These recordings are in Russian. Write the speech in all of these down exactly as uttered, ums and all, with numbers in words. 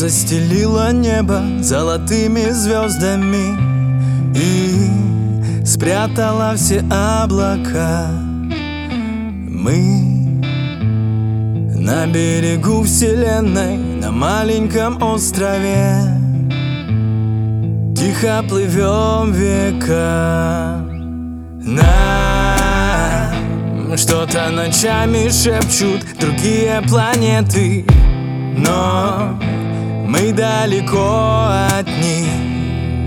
застелила небо золотыми звездами и спрятала все облака. Мы на берегу вселенной, на маленьком острове, тихо плывем века. Нам что-то ночами шепчут другие планеты, но мы далеко от них.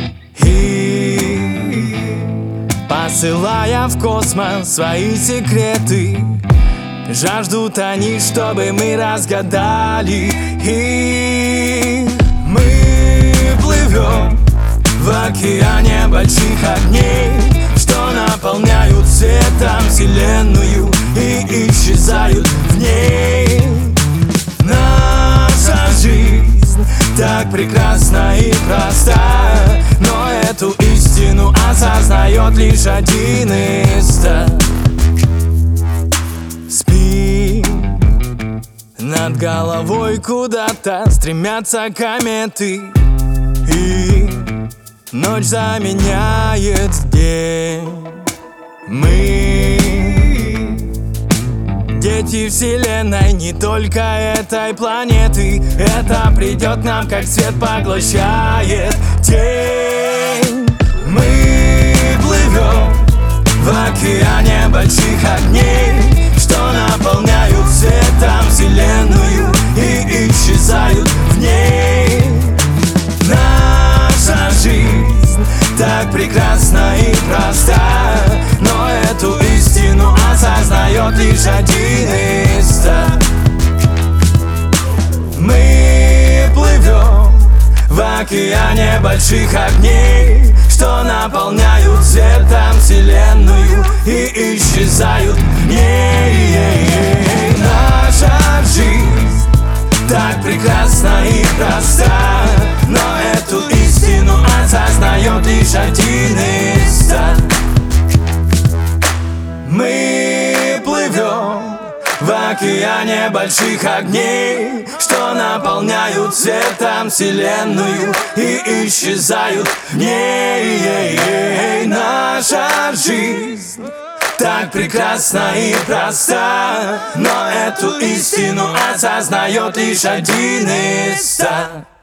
И посылая в космос свои секреты, жаждут они, чтобы мы разгадали. И мы плывем в океане больших огней, что наполняют светом вселенную и исчезают в ней. Наша жизнь так прекрасна и проста, но эту истину осознает лишь один из ста. Спи, над головой куда-то стремятся кометы, и ночь заменяет день. Мы дети вселенной, не только этой планеты. Это придет к нам, как свет поглощает тень. Мы плывем в океане больших огней, что наполняют светом вселенную и исчезают в ней. Наша жизнь так прекрасна и проста, но эту истину осознает лишь один из ста. Мы плывем в океане больших огней, что наполняют светом вселенную и исчезают в ней. Наша жизнь так прекрасна и проста, но эту истину осознает лишь один из ста. Мы плывем в океане больших огней, что наполняют светом вселенную и исчезают в ней. Наша жизнь так прекрасна и проста, но эту истину осознает лишь один из ста.